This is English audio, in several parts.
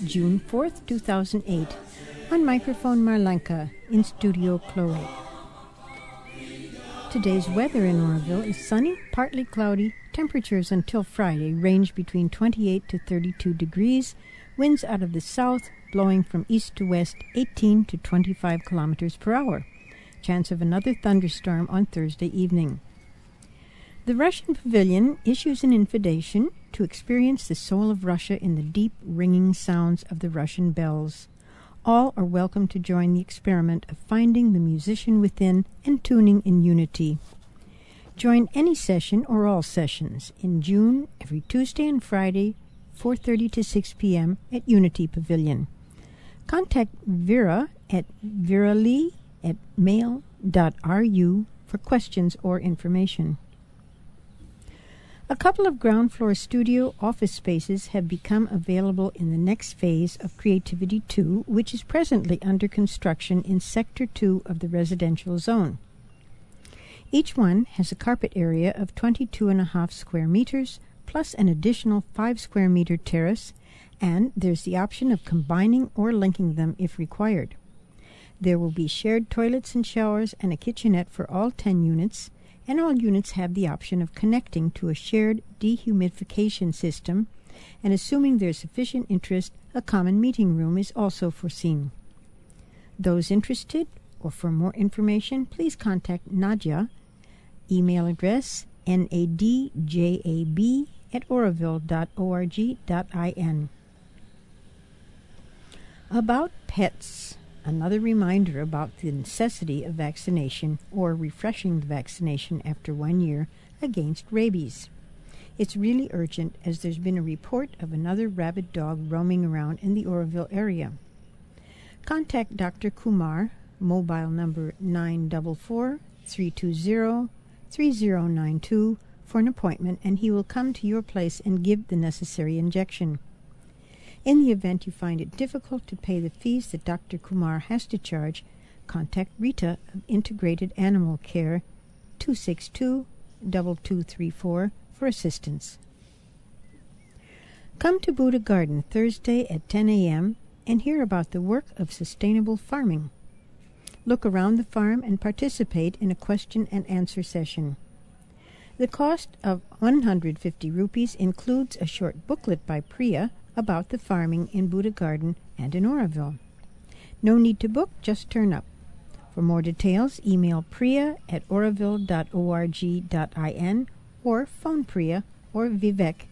June 4th, 2008. On microphone Marlenka, in studio Chloe. Today's weather in Oroville is sunny, partly cloudy. Temperatures until Friday range between 28 to 32 degrees. Winds out of the south, blowing from east to west, 18 to 25 kilometers per hour. Chance of another thunderstorm on Thursday evening. The Russian Pavilion issues an invitation to experience the soul of Russia in the deep, ringing sounds of the Russian bells. All are welcome to join the experiment of finding the musician within and tuning in unity. Join any session or all sessions in June every Tuesday and Friday, 4:30 to 6 p.m. at Unity Pavilion. Contact Vera at veralee@mail.ru for questions or information. A couple of ground floor studio office spaces have become available in the next phase of Creativity 2, which is presently under construction in Sector 2 of the residential zone. Each one has a carpet area of 22.5 square meters, plus an additional 5 square meter terrace, and there's the option of combining or linking them if required. There will be shared toilets and showers and a kitchenette for all 10 units, and all units have the option of connecting to a shared dehumidification system, and assuming there's sufficient interest, a common meeting room is also foreseen. Those interested, or for more information, please contact Nadia. Email address nadjab@oroville.org.in. About pets. Another reminder about the necessity of vaccination or refreshing the vaccination after 1 year against rabies. It's really urgent, as there's been a report of another rabid dog roaming around in the Oroville area. Contact Dr. Kumar, mobile number 944-320-3092 for an appointment, and he will come to your place and give the necessary injection. In the event you find it difficult to pay the fees that Dr. Kumar has to charge, contact Rita of Integrated Animal Care, 262-2234 for assistance. Come to Buddha Garden Thursday at 10 a.m. and hear about the work of sustainable farming. Look around the farm and participate in a question and answer session. The cost of 150 rupees includes a short booklet by Priya about the farming in Buddha Garden and in Oroville. No need to book, just turn up. For more details, email priya@oroville.org.in or phone Priya or Vivek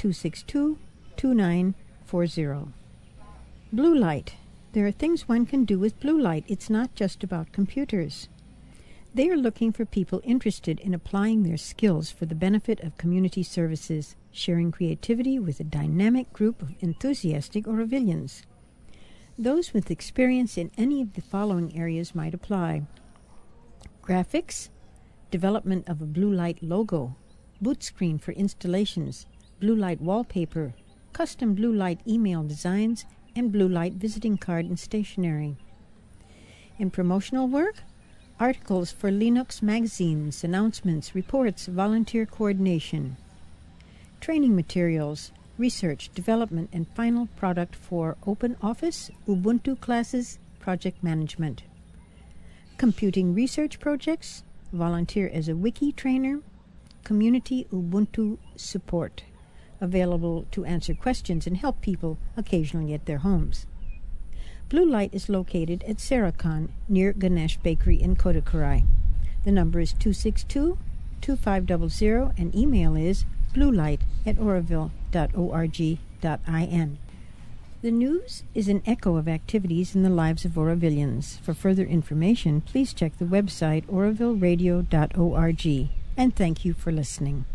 262-2940. Blue light. There are things one can do with blue light. It's not just about computers. They are looking for people interested in applying their skills for the benefit of community services, sharing creativity with a dynamic group of enthusiastic Orovillians. Those with experience in any of the following areas might apply: graphics, development of a blue light logo, boot screen for installations, blue light wallpaper, custom blue light email designs, and blue light visiting card and stationery. In promotional work, articles for Linux magazines, announcements, reports, volunteer coordination. Training materials, research, development, and final product for Open Office, Ubuntu classes, project management. Computing research projects, volunteer as a wiki trainer, community Ubuntu support, available to answer questions and help people occasionally at their homes. Blue Light is located at Sarakan, near Ganesh Bakery in Kodakarai. The number is 262-2500, and email is bluelight@oroville.org.in. The news is an echo of activities in the lives of Orovillians. For further information, please check the website orovilleradio.org. And thank you for listening.